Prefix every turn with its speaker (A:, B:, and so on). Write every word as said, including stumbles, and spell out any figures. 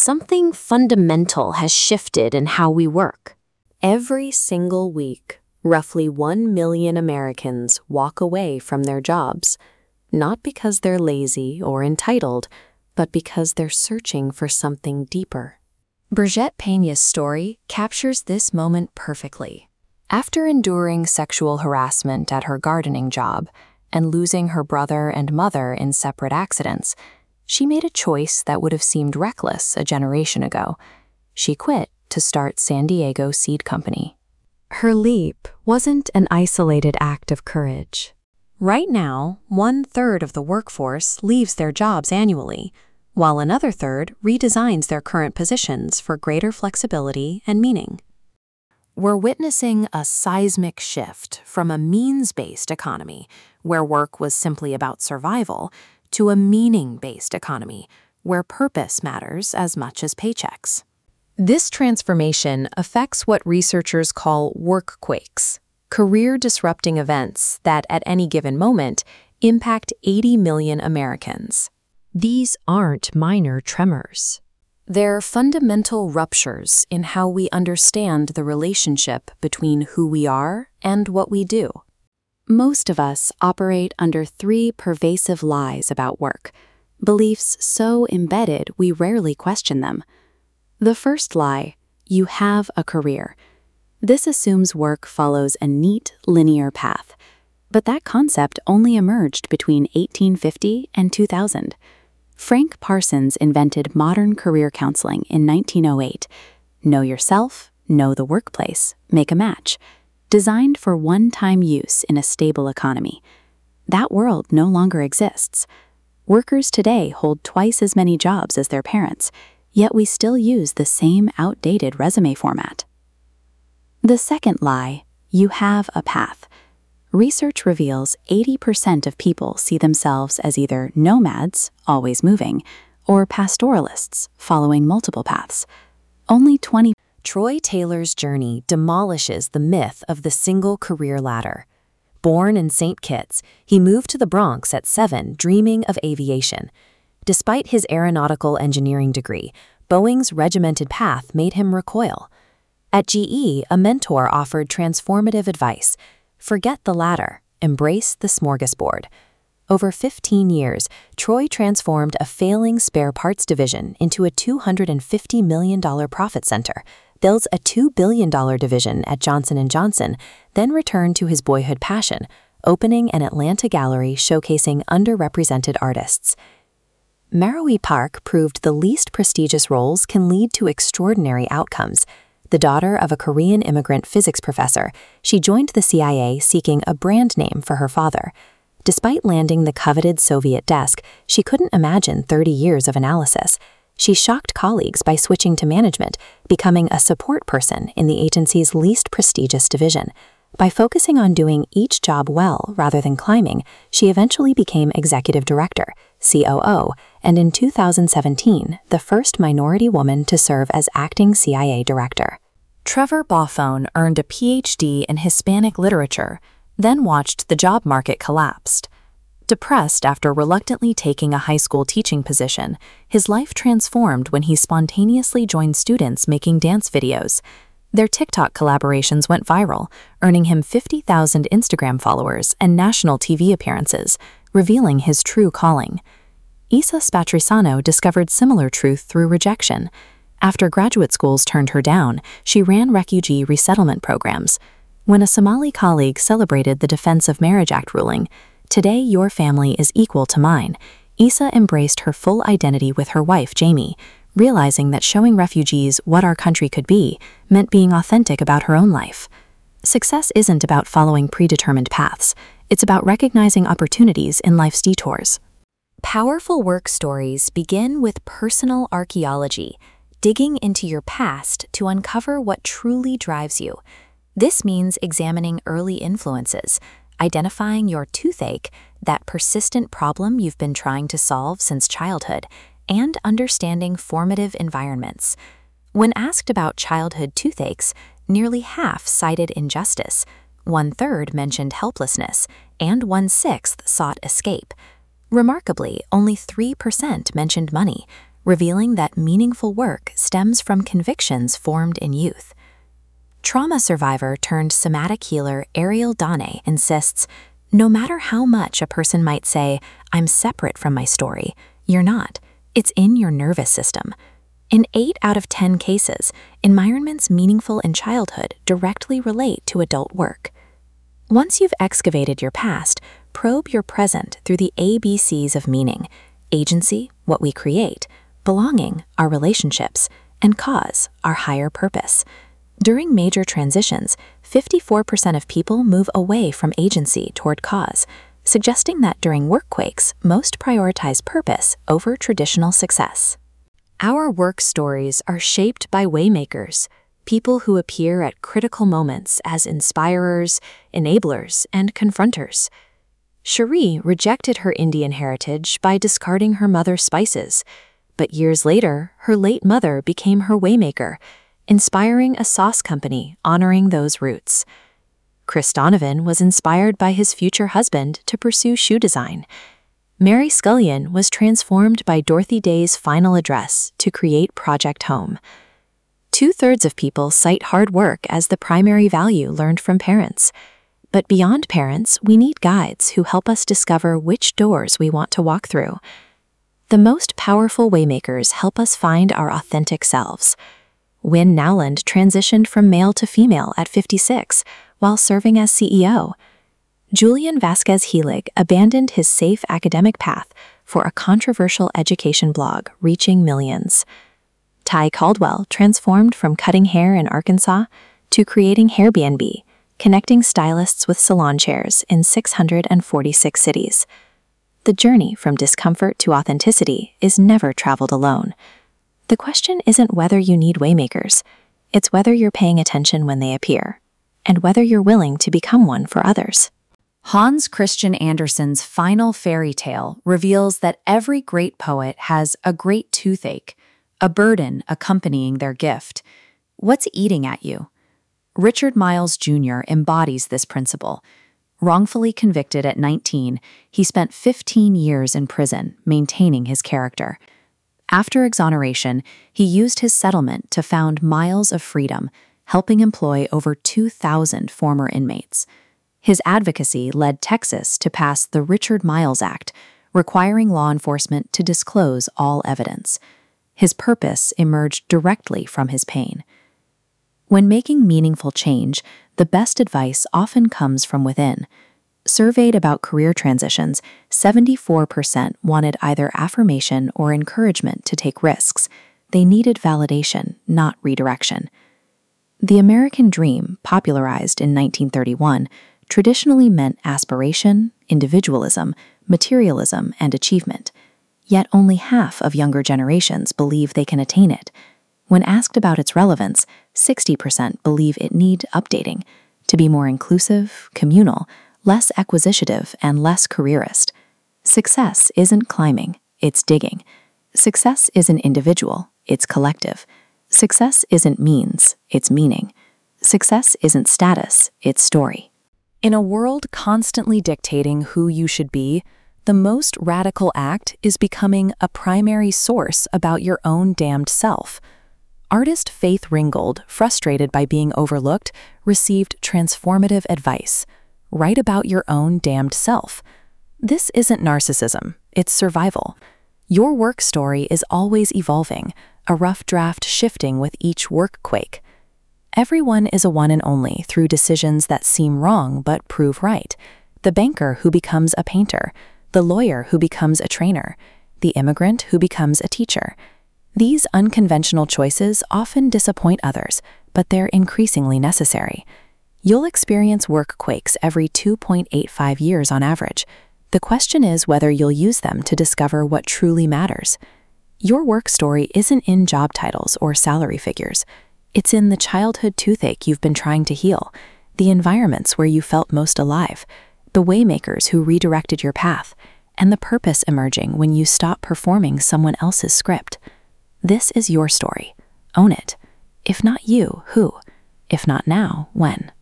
A: something fundamental has shifted in how we work.
B: Every single week, roughly one million Americans walk away from their jobs, not because they're lazy or entitled, but because they're searching for something deeper.
C: Brigitte Peña's story captures this moment perfectly. After enduring sexual harassment at her gardening job and losing her brother and mother in separate accidents, she made a choice that would have seemed reckless a generation ago. She quit to start San Diego Seed Company.
D: Her leap wasn't an isolated act of courage.
C: Right now, one-third of the workforce leaves their jobs annually, while another third redesigns their current positions for greater flexibility and meaning.
B: We're witnessing a seismic shift from a means-based economy, where work was simply about survival, to a meaning-based economy, where purpose matters as much as paychecks.
C: This transformation affects what researchers call workquakes, career-disrupting events that, at any given moment, impact eighty million Americans.
D: These aren't minor tremors.
C: They're fundamental ruptures in how we understand the relationship between who we are and what we do.
B: Most of us operate under three pervasive lies about work, beliefs so embedded we rarely question them. The first lie, you have a career. This assumes work follows a neat, linear path. But that concept only emerged between eighteen fifty and two thousand. Frank Parsons invented modern career counseling in nineteen oh eight. Know yourself, know the workplace, make a match. Designed for one-time use in a stable economy. That world no longer exists. Workers today hold twice as many jobs as their parents, yet we still use the same outdated resume format. The second lie, you have a path. Research reveals eighty percent of people see themselves as either nomads, always moving, or pastoralists, following multiple paths. Only twenty.
C: Troy Taylor's journey demolishes the myth of the single career ladder. Born in Saint Kitts, he moved to the Bronx at seven, dreaming of aviation. Despite his aeronautical engineering degree, Boeing's regimented path made him recoil. At G E, a mentor offered transformative advice. Forget the ladder, embrace the smorgasbord. Over fifteen years, Troy transformed a failing spare parts division into a two hundred fifty million dollars profit center, builds a two billion dollars division at Johnson and Johnson, then returned to his boyhood passion, opening an Atlanta gallery showcasing underrepresented artists. Maroe Park proved the least prestigious roles can lead to extraordinary outcomes. The daughter of a Korean immigrant physics professor, she joined the C I A seeking a brand name for her father. Despite landing the coveted Soviet desk, she couldn't imagine thirty years of analysis. She shocked colleagues by switching to management, becoming a support person in the agency's least prestigious division. By focusing on doing each job well rather than climbing, she eventually became executive director, C O O, and in two thousand seventeen, the first minority woman to serve as acting C I A director. Trevor Boffone earned a P H D in Hispanic literature, then watched the job market collapse. Depressed after reluctantly taking a high school teaching position, his life transformed when he spontaneously joined students making dance videos. Their TikTok collaborations went viral, earning him fifty thousand Instagram followers and national T V appearances, revealing his true calling. Isa Spatrisano discovered similar truth through rejection. After graduate schools turned her down, she ran refugee resettlement programs. When a Somali colleague celebrated the Defense of Marriage Act ruling, "Today your family is equal to mine," Isa embraced her full identity with her wife, Jamie, realizing that showing refugees what our country could be meant being authentic about her own life. Success isn't about following predetermined paths. It's about recognizing opportunities in life's detours. Powerful work stories begin with personal archaeology, digging into your past to uncover what truly drives you. This means examining early influences, identifying your toothache, that persistent problem you've been trying to solve since childhood, and understanding formative environments. When asked about childhood toothaches, nearly half cited injustice, one-third mentioned helplessness, and one-sixth sought escape. Remarkably, only three percent mentioned money,
B: revealing that meaningful work stems from convictions formed in youth. Trauma survivor turned somatic healer Ariel Dane insists, no matter how much a person might say, I'm separate from my story, you're not. It's in your nervous system. In eight out of ten cases, environments meaningful in childhood directly relate to adult work. Once you've excavated your past, probe your present through the A B Cs of meaning: agency, what we create; belonging, our relationships; and cause, our higher purpose. During major transitions, fifty-four percent of people move away from agency toward cause, suggesting that during workquakes, most prioritize purpose over traditional success. Our work stories are shaped by waymakers, people who appear at critical moments as inspirers, enablers, and confronters. Cherie rejected her Indian heritage by discarding her mother's spices, but years later, her late mother became her waymaker, inspiring a sauce company honoring those roots. Chris Donovan was inspired by his future husband to pursue shoe design. Mary Scullion was transformed by Dorothy Day's final address to create Project Home. Two-thirds of people cite hard work as the primary value learned from parents. But beyond parents, we need guides who help us discover which doors we want to walk through. The most powerful waymakers help us find our authentic selves. Wynne Nowland transitioned from male to female at fifty-six while serving as C E O. Julian Vasquez Helig abandoned his safe academic path for a controversial education blog reaching millions. Ty Caldwell transformed from cutting hair in Arkansas to creating Hairbnb, connecting stylists with salon chairs in six hundred forty-six cities. The journey from discomfort to authenticity is never traveled alone. The question isn't whether you need waymakers, it's whether you're paying attention when they appear, and whether you're willing to become one for others. Hans Christian Andersen's final fairy tale reveals that every great poet has a great toothache, a burden accompanying their gift. What's eating at you? Richard Miles Junior embodies this principle. Wrongfully convicted at nineteen, he spent fifteen years in prison maintaining his character. After exoneration, he used his settlement to found Miles of Freedom, helping employ over two thousand former inmates. His advocacy led Texas to pass the Richard Miles Act, requiring law enforcement to disclose all evidence. His purpose emerged directly from his pain. When making meaningful change, the best advice often comes from within. Surveyed about career transitions, seventy-four percent wanted either affirmation or encouragement to take risks. They needed validation, not redirection. The American dream, popularized in nineteen thirty-one, traditionally meant aspiration, individualism, materialism, and achievement. Yet only half of younger generations believe they can attain it. When asked about its relevance, sixty percent believe it needs updating to be more inclusive, communal, less acquisitive, and less careerist. Success isn't climbing, it's digging. Success isn't individual, it's collective. Success isn't means, it's meaning. Success isn't status, it's story. In a world constantly dictating who you should be, the most radical act is becoming a primary source about your own damned self. Artist Faith Ringgold, frustrated by being overlooked, received transformative advice. Write about your own damned self. This isn't narcissism, it's survival. Your work story is always evolving, a rough draft shifting with each workquake. Everyone is a one and only through decisions that seem wrong but prove right. The banker who becomes a painter, the lawyer who becomes a trainer, the immigrant who becomes a teacher. These unconventional choices often disappoint others, but they're increasingly necessary. You'll experience workquakes every two point eight five years on average. The question is whether you'll use them to discover what truly matters. Your work story isn't in job titles or salary figures. It's in the childhood toothache you've been trying to heal, the environments where you felt most alive, the waymakers who redirected your path, and the purpose emerging when you stop performing someone else's script. This is your story. Own it. If not you, who? If not now, when?